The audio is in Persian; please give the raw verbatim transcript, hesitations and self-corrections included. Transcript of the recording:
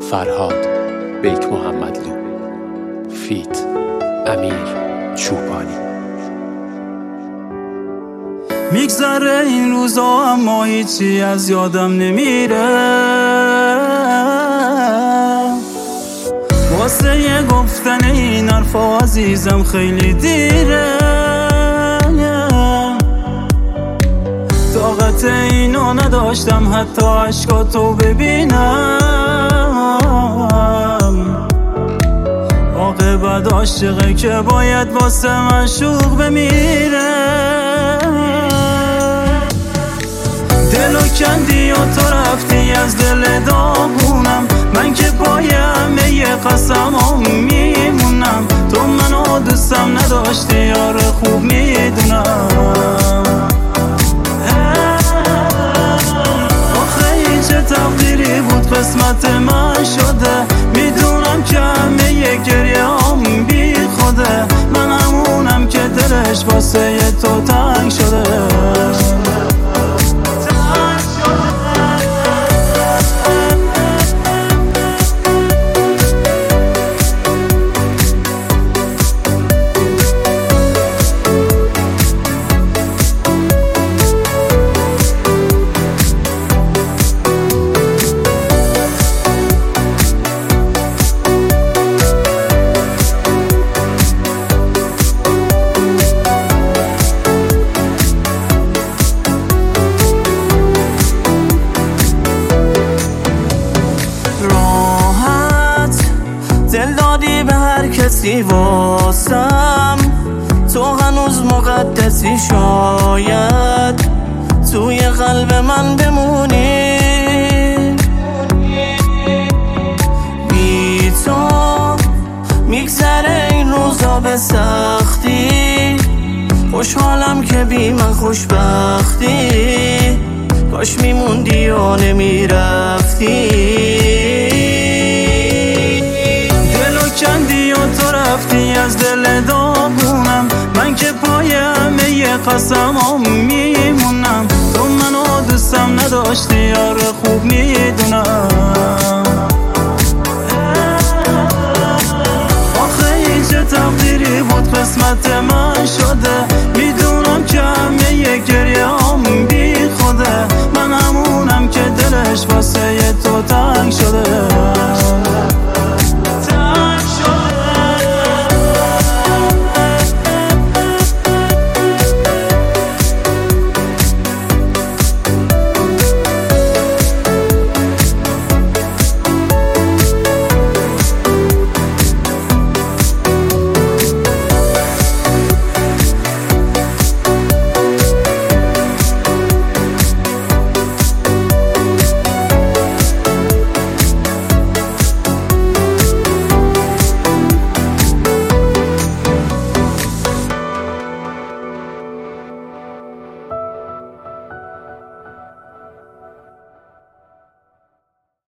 فرهاد بیک محمدلو، فیت امیر چوپانی. میگذره این روزا اما هیچی از یادم نمیره، واسه یه گفتن این حرفا عزیزم خیلی دیره. طاقت اینو نداشتم حتی عشقاتو ببینم. عاقبت عاشقه که باید واسه معشوق بمیره. دلو کندی و تو رفتی از دل داغونم، من که پای همه ی قسمام میمونم. تو منو دوستم نداشتی یار خوب میدونم. آخه این چه تقدیری بود قسمت من شده، میدونم که همه ی گریه هم بی خوده. من همونم که دلش واسه ی تو تنگ شده. دل دادی به هر کسی واسم، تو هنوز مقدسی، شاید توی قلب من بمونی. بی تو میگذره این روزا به سختی، خوشحالم که بی من خوشبختی. کاش میموندی و نمیرفتی. کندی و تو رفتی از دل داغونم، من که پای همه ی قسمام میمونم. تو منو دوستم نداشتی یار خوب میدونم. آخه این چه تقدیری بود قسمت من